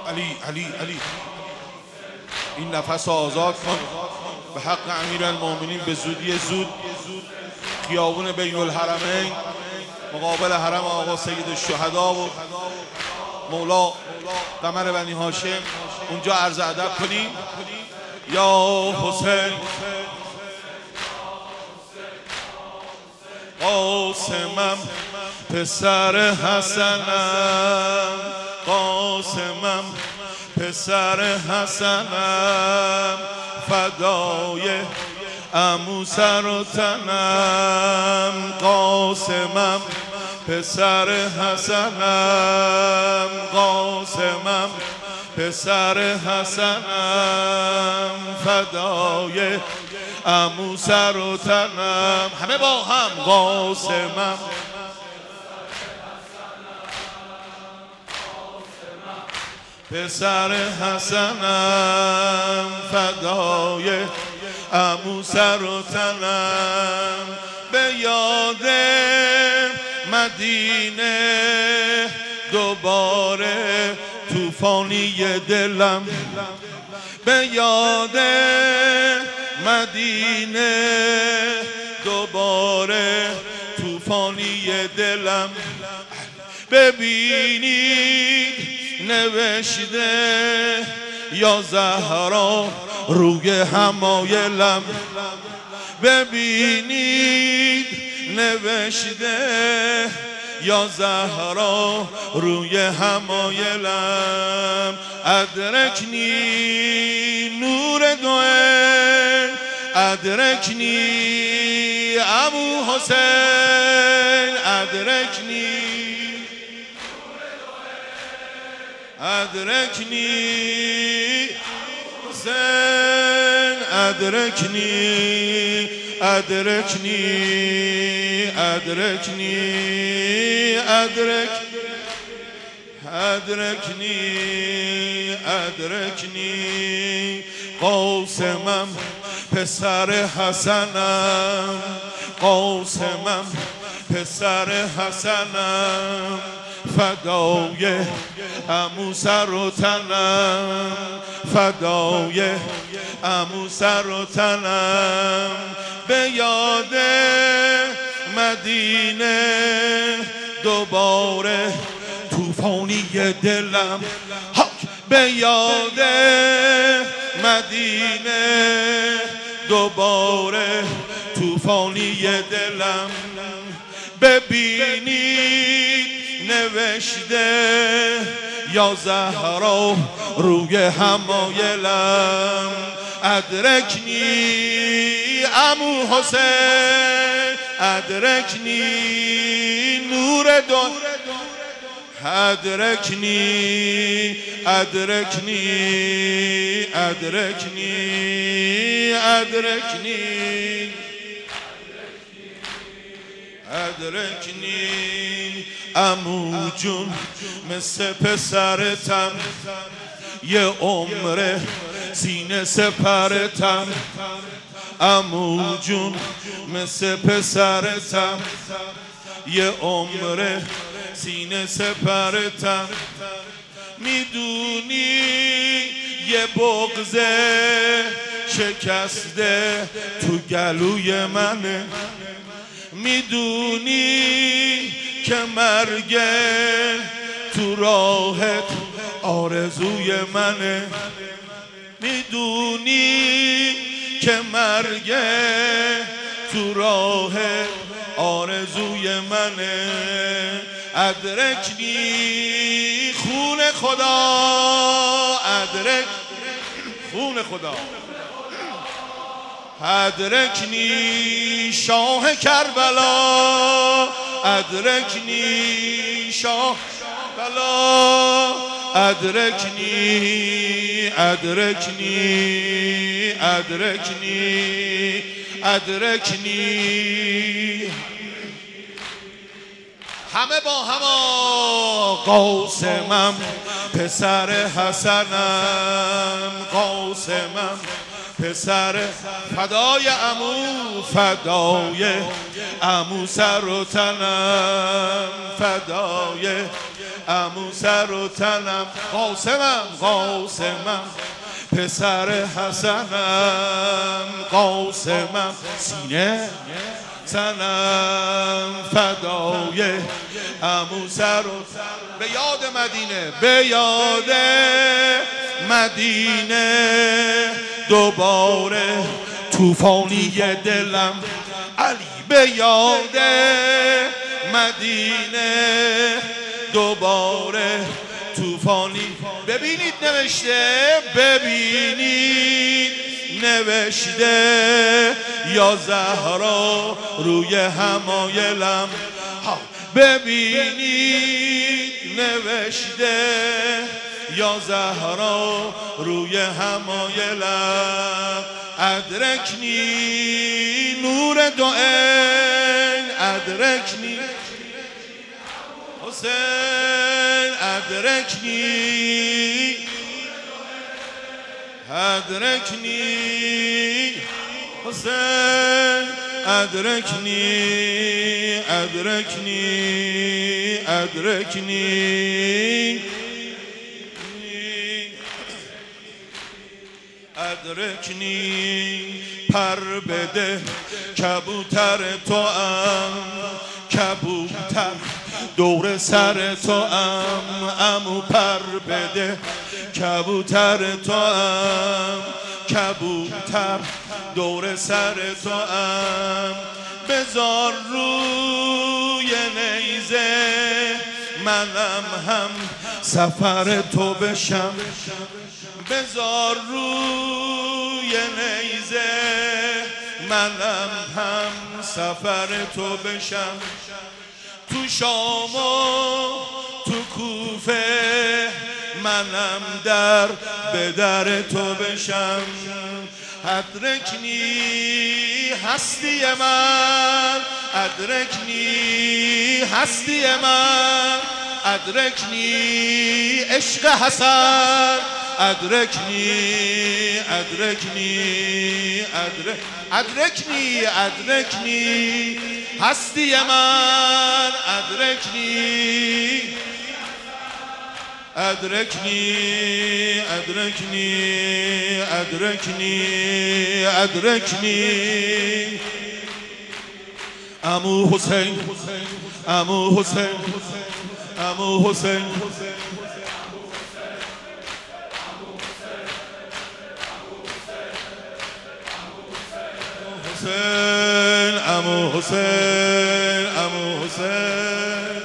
علی علی علی این نفس آزاد کن به حق امیرالمومنین. به زودی زود خیابون بین الحرمین مقابل حرم آقا سید الشهدا و مولا قمر بنی هاشم اونجا عرض ادب کنیم. یا حسین قاسمم پسر حسنم، قاسمم پسر حسنم، فدای عمو سر و تنم. قاسمم پسر حسنم، قاسمم پسر حسنم، فدای عمو سر و تنم. همه با هم قاسمم پسر حسنم، فدای عمو سر و تنم. به یاد مدینه دوباره طوفانی دلم، به یاد مدینه دوباره طوفانی دلم. ببینید نوشته یا زهرا روی حمایلم، ببینید نوشته یا زهرا روی حمایلم. ادرکنی نور دوئل، ادرکنی ابو حسین، ادرکنی ادرکنی حسین، ادرکنی ادرکنی ادرکنی ادرکنی ادرکنی. قاسمم پسر حسنم، قاسمم پسر حسنم، فدای عمو سر و تنم، فدای عمو سر و تنم. به یاد مدینه دوباره طوفانی دلم، به یاد مدینه دوباره طوفانی دلم. ببینید نوشته یا زهرا روی حمایلم. ادرکنی عمو حسین، ادرکنی نور دو، ادرکنی ادرکنی ادرکنی ادرکنی ادرکنی. عمو جون مثل پسرتم، یه عمر سینه سپرتم. عمو جون مثل پسرتم، یه عمر سینه سپرتم. میدونی یه بغض شکسته تو گلوی منه، میدونی که مرگ تو راهت آرزوی منه، میدونی که مرگ تو راهت آرزوی منه. ادرکنی خون خدا، ادرک خون خدا، ادرکنی شاه کربلا، ادرکنی شاه کربلا، ادرکنی ادرکنی ادرکنی ادرکنی. همه با هم قاسمم پسر حسنم، قاسمم پسر فدای عمو، فدای عمو سر و تنم، فدای عمو سر و تنم قاسمم پسر حسنم قاسمم سینه تنم فدای عمو سر و تنم به یاد مدینه به یاد مدینه دوباره طوفانی دلم علی به یاد مدینه دوباره طوفانی ببینید نوشته یا زهرا روی حمایلم ببینید نوشته یا زهرا روی حمایلم ادرکنی نور دوئن ادرکنی حسین ادرکنی حسین ادرکنی پر بده کبوتر تو کبوتر دور سر تو عمو پر بده کبوتر تو کبوتر دور سر تو بذار روی نیزه منم هم سفر تو بشم بذار روی نیزه منم هم سفر تو بشم تو شام و تو کوفه منم در به در تو بشم ادرکنی هستی من ادرکنی هستی من ادرکنی عشق حسن ادرکنی هستی من ادرکنی عمو حسین عمو حسین